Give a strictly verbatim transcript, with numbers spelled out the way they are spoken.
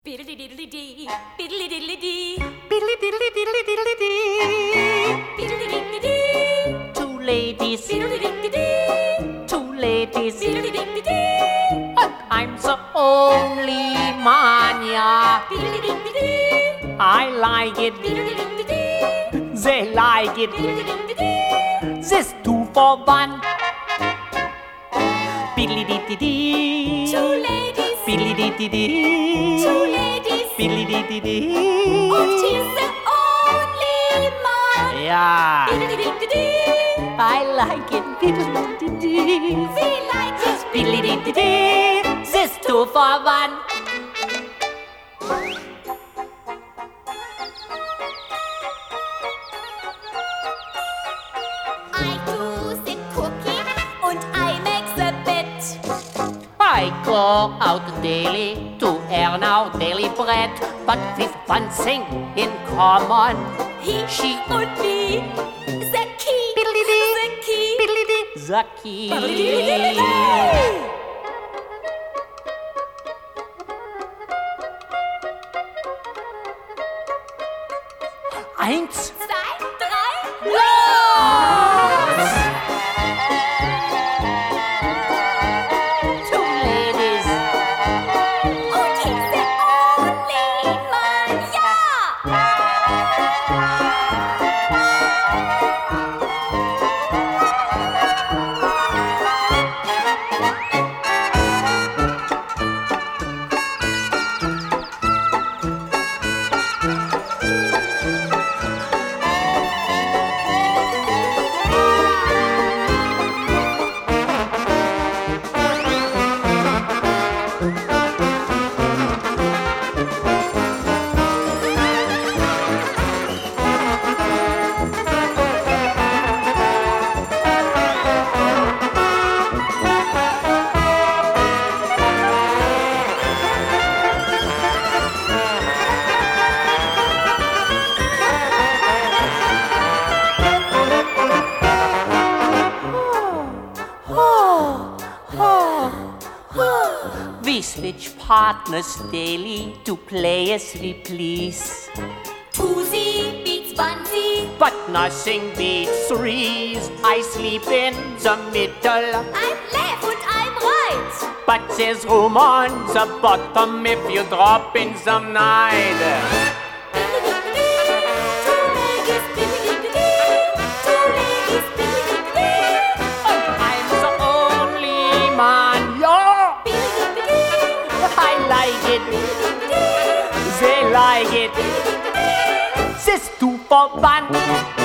Biddly diddly dee, biddly diddly dee, Diddly diddly diddly diddly dee. biddly diddly dee, Two ladies, biddly diddly dee, two ladies, biddly diddly dee, and I'm the only man, yeah. biddly diddly dee, I like it, biddly diddly dee, they like it. biddly diddly dee. This two for one. Biddly diddly dee. Two ladies, Biddly diddly dee. two ladies, Biddly diddly dee. and he's the only man. Yeah, Biddly diddly dee, I like it. Biddly diddly dee. we like it. Biddly diddly dee. This two for one. I do the cooking and I make the bed. I go out daily to earn our daily bread, but with one thing in common. He, She und me, the key, Biddly dee. the key. Biddly dee. The key. Biddly-diddly-dee. Eins, Zwei, drei, los! Two ladies, und he's the only man, ja! we switch partners daily to play as we please. Tusi beats Bansi, But nothing beats threes. I sleep in the middle, I'm left und I'm right. but there's room on the bottom if you drop in some night. Biddly-diddly-dee, two ladies, biddly-diddly-dee, two ladies, biddly-diddly-dee, I'm the only man, yeah. biddly-diddly-dee, I like it, biddly-diddly-dee, they like it. biddly-diddly-dee. This two for one.